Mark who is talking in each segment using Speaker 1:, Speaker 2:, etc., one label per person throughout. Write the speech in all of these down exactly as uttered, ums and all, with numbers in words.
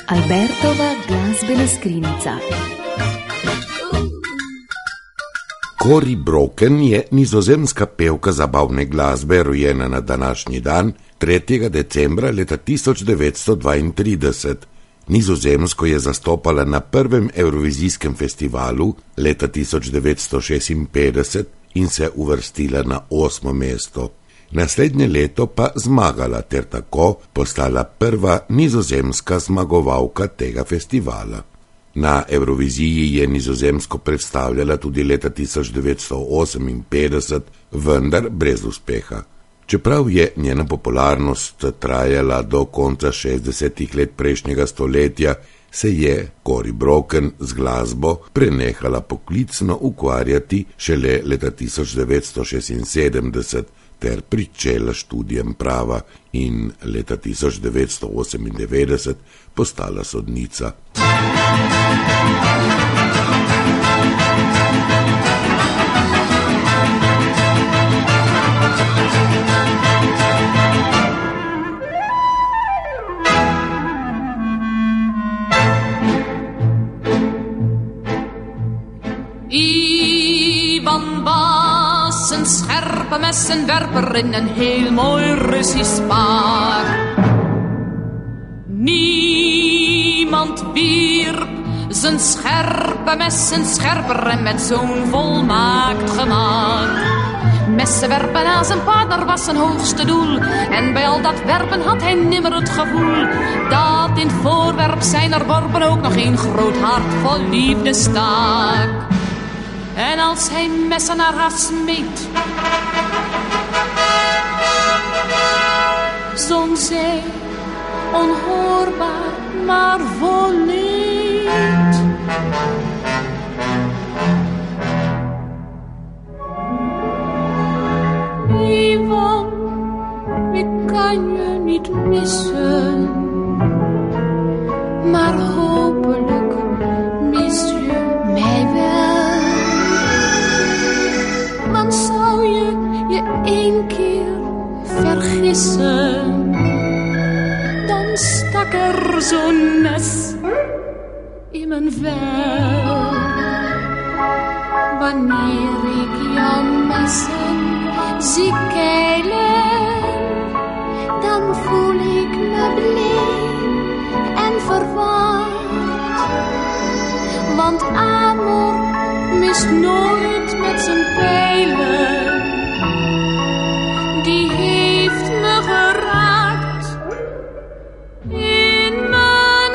Speaker 1: Albertova glazbena skrinjica.
Speaker 2: Cory Broken je nizozemska pevka zabavne glasbe, rojena na današnji dan, tretjega decembra leta tisoč devetsto dvaintrideset. Nizozemsko je zastopala na prvem Evrovizijskem festivalu leta tisoč devetsto šestinpetdeset in se uvrstila na osmo mesto. Naslednje leto pa zmagala ter tako postala prva nizozemska zmagovalka tega festivala. Na Evroviziji je Nizozemsko predstavljala tudi leta tisoč devetsto oseminpetdeset, vendar brez uspeha. Čeprav je njena popularnost trajala do konca šestdesetih let prejšnjega stoletja, se je Cory Broken z glasbo prenehala poklicno ukvarjati šele leta tisoč devetsto šestinsedemdeset ter pričela študijem prava in leta tisoč devetsto osemindevetdeset postala sodnica.
Speaker 3: Ivan was een scherpe messenwerper in een heel mooi Russisch paar. Niemand wierp zijn scherpe messenscherper en met zo'n volmaakt gemaakt. Messen werpen aan zijn partner was zijn hoogste doel. En bij al dat werpen had hij nimmer het gevoel dat in het voorwerp zijner worpen ook nog een groot hart vol liefde stak. En als hij messen naar haar smeet, zong zij onhoorbaar maar vol leed. Ivan, ik kan je niet missen, maar hopelijk mis je mij wel. Want zou je je één keer vergissen, dan stak er zo'n mes in mijn vel. Wanneer ik jou messen zie keilen, dan voel ik me blij en verward. Want amor mist nooit met zijn pijlen. Die heeft me geraakt in mijn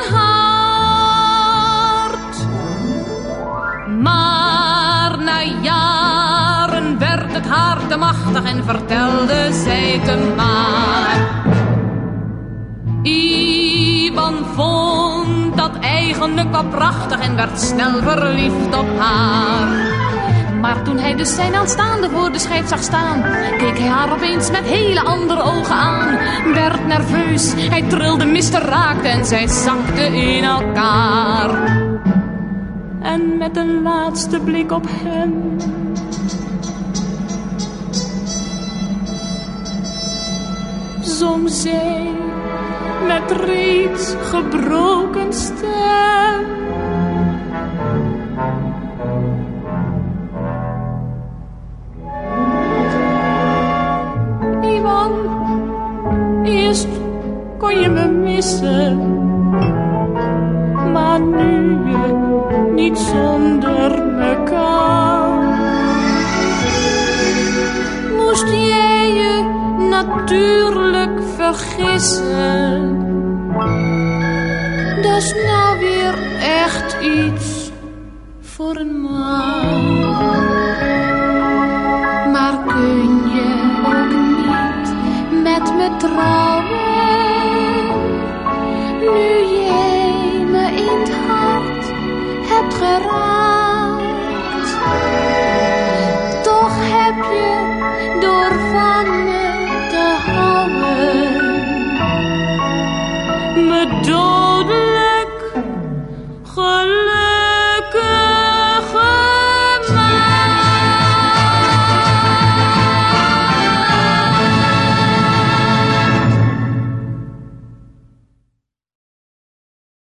Speaker 3: hart. Maar na jaren werd het haar te machtig en vertelde zij te maar. Ivan vond dat eigenlijk wel prachtig en werd snel verliefd op haar. Maar toen hij dus zijn aanstaande voor de schijf zag staan, keek hij haar opeens met hele andere ogen aan. Werd nerveus, hij trilde, miste, raakte en zij zakte in elkaar. En met een laatste blik op hem zong zij met reeds gebroken stem. Ivan, eerst kon je me missen, maar nu je niet zonder me kan. Moest jij je natuurlijk vergissen, dat is nou weer echt iets voor een man. Maar kun je ook niet met me trouwen, nu jij me in het hart hebt geraakt? Toch heb je